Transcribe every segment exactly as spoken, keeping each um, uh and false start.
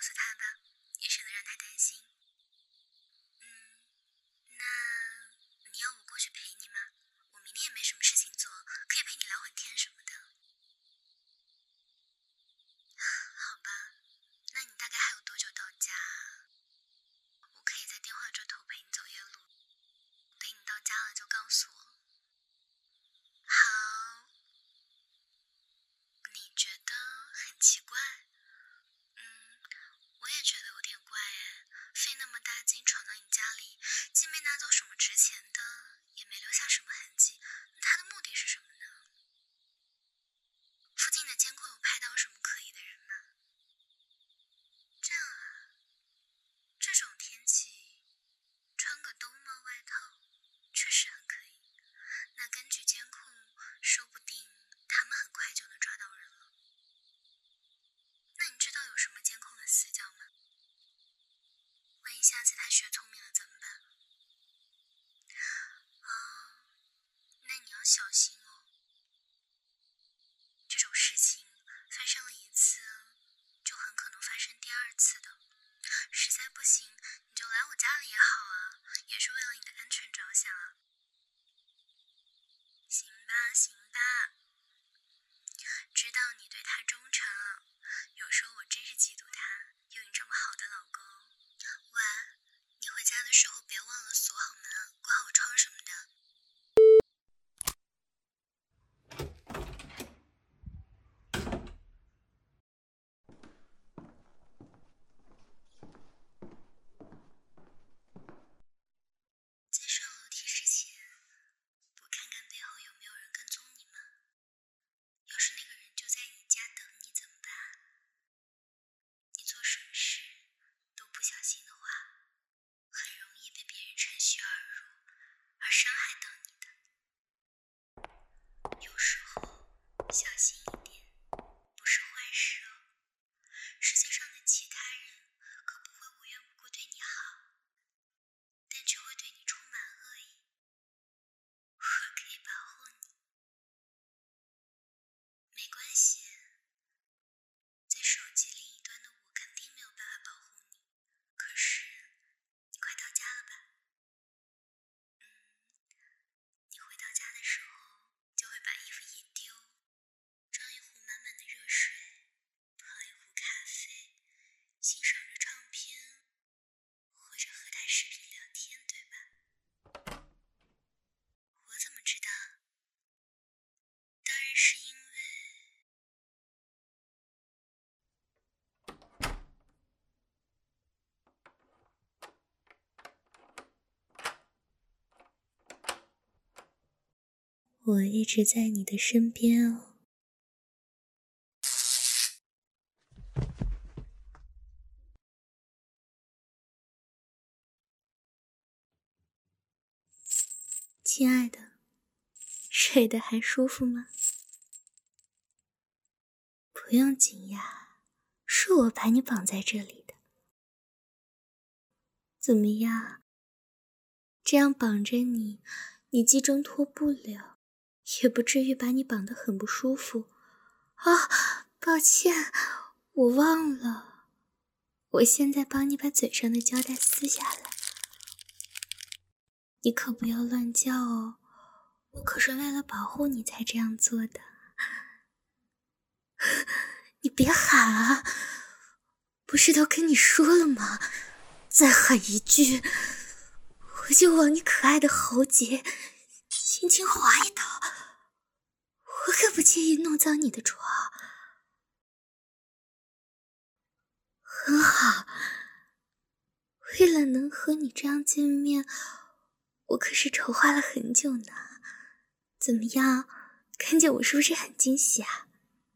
诉他吧，也省得让他担心。嗯，那你要我过去陪你吗？我明天也没什么事情做，可以陪你聊会天什么的。好吧，那你大概还有多久到家？我可以在电话这头陪你走夜路，等你到家了就告诉我。好。你觉得很奇怪？嗯，我也觉得有点怪哎，费那么大劲闯到你家里，既没拿走什么值钱的，也没留下什么痕迹，他的目的是什么呢？附近的监控有拍到什么可疑的人吗？这样啊，这种天气穿个兜帽外套确实很可疑。那根据监控，说不定他们很快就能抓到人了。那你知道有什么监控的死角吗？万一下次他学聪明了怎么办？哦，那你要小心哦。这种事情发生了一次，就很可能发生第二次的。实在不行，你就来我家里也好啊，也是为了你的安全着想啊。行吧，行吧，知道你对他忠诚，有时候我真是嫉妒他，有你这么好的老公。喂，你回家的时候别忘了锁好门，关好窗什么的。在上楼梯之前，不看看背后有没有人跟踪你吗？要是那个人就在你家等你怎么办？你做什么事都不小心的话，很容易被别人趁虚而入，而伤害到你的。有时候小心一点，不是坏事哦。世界上的其他人可不会无缘无故对你好，但却会对你充满恶意。我可以保护你。没关系，在手机另一端的我肯定没有办法保护你，可是你快到家了吧？嗯，你回到家的时候就会把衣服一丢，装一壶满满的热水，泡一壶咖啡，欣赏着唱片，或者和他视频聊天，对吧？我怎么知道？当然是因为……我一直在你的身边哦。亲爱的，睡得还舒服吗？不用惊讶，是我把你绑在这里的。怎么样？这样绑着你，你既挣脱不了，也不至于把你绑得很不舒服。啊，抱歉，我忘了。我现在帮你把嘴上的胶带撕下来。你可不要乱叫哦，我可是为了保护你才这样做的。你别喊啊，不是都跟你说了吗？再喊一句，我就往你可爱的喉结轻轻划一刀。我可不介意弄脏你的床。很好，为了能和你这样见面，我可是筹划了很久呢。怎么样，看见我是不是很惊喜啊？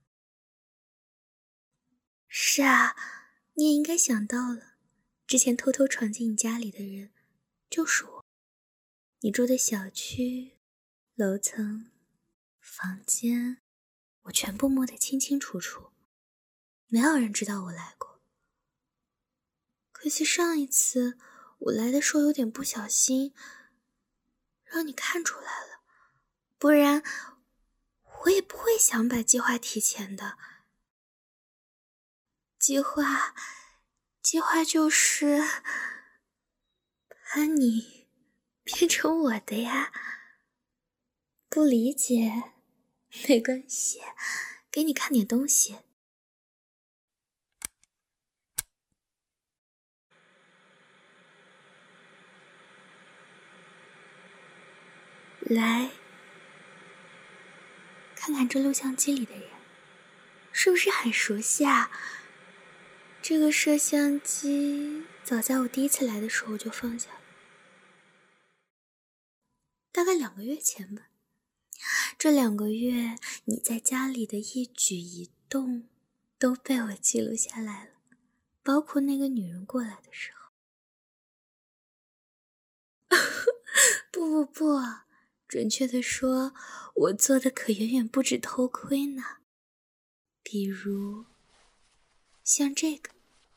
是啊，你也应该想到了，之前偷偷闯进你家里的人就是我。你住的小区、楼层、房间，我全部摸得清清楚楚，没有人知道我来过。可惜上一次我来的时候有点不小心，让你看出来了，不然我也不会想把计划提前的。计划计划就是把你变成我的呀。不理解没关系，给你看点东西。来，看看这录像机里的人，是不是很熟悉啊？这个摄像机早在我第一次来的时候就放下了，大概两个月前吧。这两个月你在家里的一举一动都被我记录下来了，包括那个女人过来的时候。不不不，准确的说，我做的可远远不止偷窥呢。比如像这个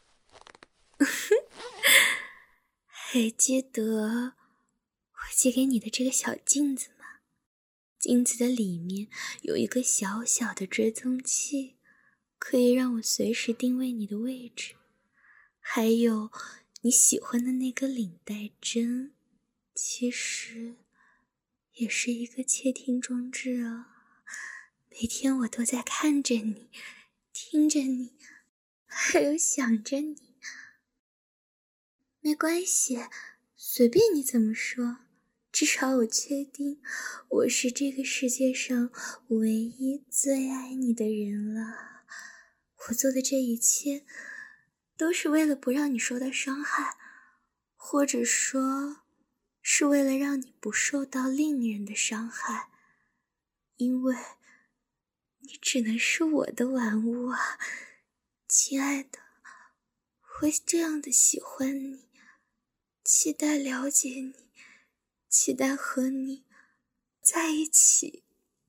还记得我寄给你的这个小镜子吗？镜子的里面有一个小小的追踪器，可以让我随时定位你的位置。还有你喜欢的那个领带针，其实也是一个窃听装置啊。每天我都在看着你，听着你，还有想着你。没关系，随便你怎么说，至少我确定我是这个世界上唯一最爱你的人了。我做的这一切都是为了不让你受到伤害，或者说是为了让你不受到另一人的伤害，因为你只能是我的玩物啊，亲爱的，我这样的喜欢你，期待了解你，期待和你在一起。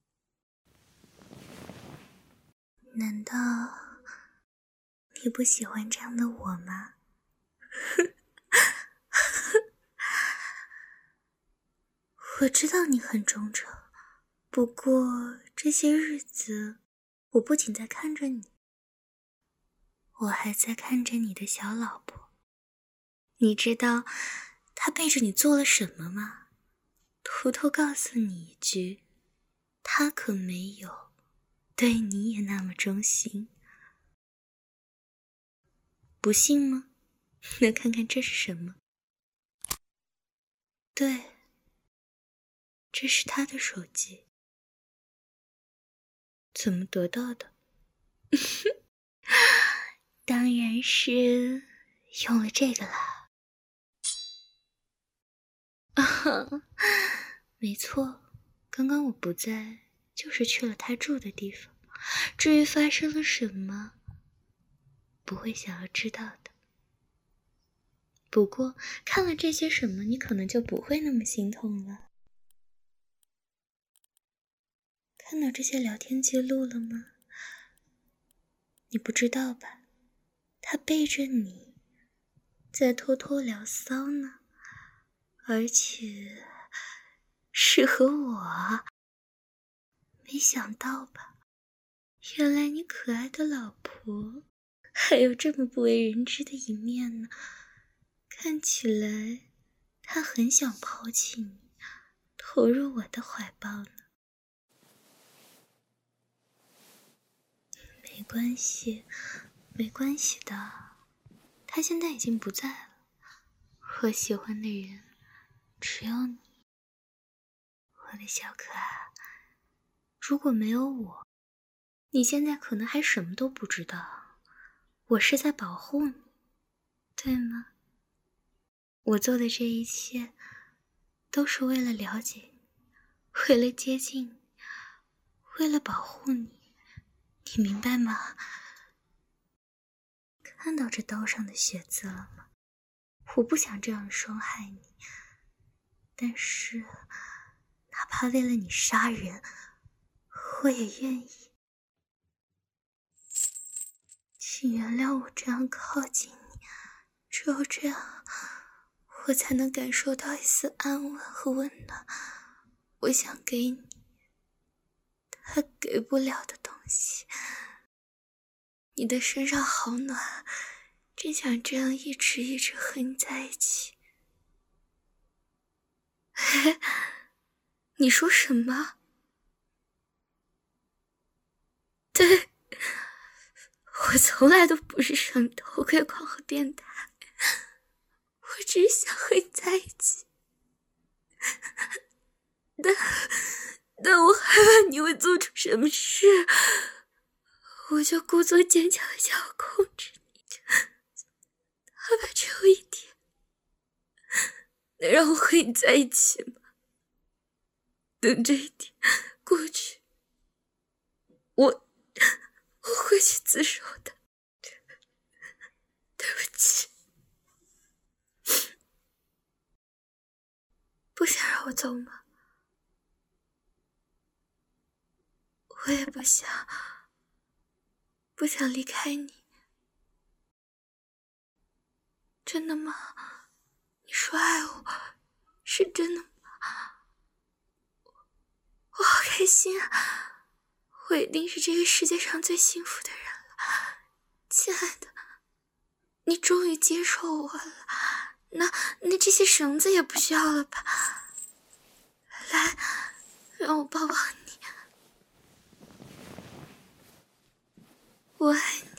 难道你不喜欢这样的我吗？我知道你很忠诚，不过这些日子我不仅在看着你，我还在看着你的小老婆。你知道她背着你做了什么吗？偷偷告诉你一句，她可没有对你也那么忠心。不信吗？那看看这是什么？对，这是他的手机。怎么得到的？当然是用了这个啦。啊，没错，刚刚我不在，就是去了他住的地方。至于发生了什么，不会想要知道的。不过看了这些什么，你可能就不会那么心痛了。看到这些聊天记录了吗？你不知道吧？他背着你在偷偷聊骚呢，而且是和我。没想到吧？原来你可爱的老婆还有这么不为人知的一面呢。看起来他很想抛弃你，投入我的怀抱呢。没关系，没关系的，他现在已经不在了。我喜欢的人只有你，我的小可爱。如果没有我，你现在可能还什么都不知道。我是在保护你，对吗？我做的这一切都是为了了解你，为了接近你，为了保护你，你明白吗？看到这刀上的血渍了吗？我不想这样伤害你，但是哪怕为了你杀人，我也愿意。请原谅我这样靠近你，只有这样我才能感受到一丝安稳和温暖。我想给你他给不了的东西。你的身上好暖， 真想这样一直一直和你在一起。嘿，你说什么？对，我从来都不是什么偷窥狂和变态，我只是想和你在一起。但但我害怕你会做出什么事，我就故作坚强的想要控制你，哪怕只有一天，能让我和你在一起吗？等这一天过去，我我会去自首的。对不起，不想让我走吗？我也不想，不想离开你。真的吗？你说爱我，是真的吗？我好开心啊！我一定是这个世界上最幸福的人了，亲爱的，你终于接受我了。那那这些绳子也不需要了吧？来，让我抱抱你，我爱你。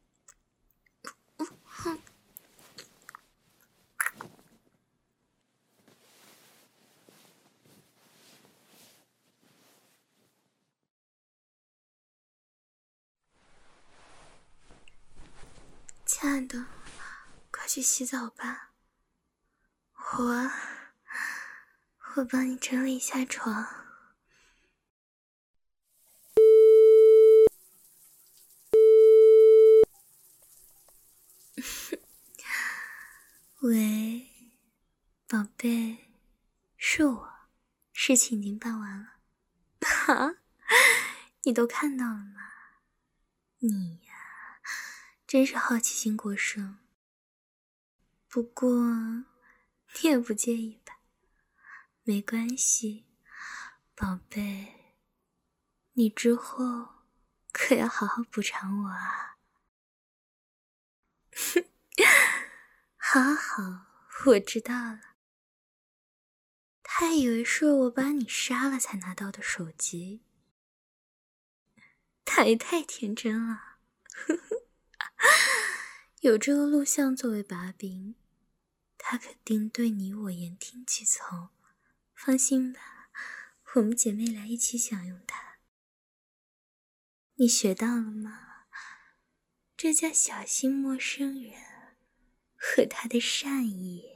亲爱的，快去洗澡吧。我，我帮你整理一下床。喂，宝贝，是我，事情已经办完了。哈，你都看到了吗？你呀，真是好奇心过剩。不过，你也不介意吧？没关系，宝贝，你之后可要好好补偿我啊。好好，我知道了。他以为是我把你杀了才拿到的手机，他也太天真了。有这个录像作为把柄，他肯定对你我言听计从。放心吧，我们姐妹俩一起享用它。你学到了吗？这叫小心陌生人和他的善意。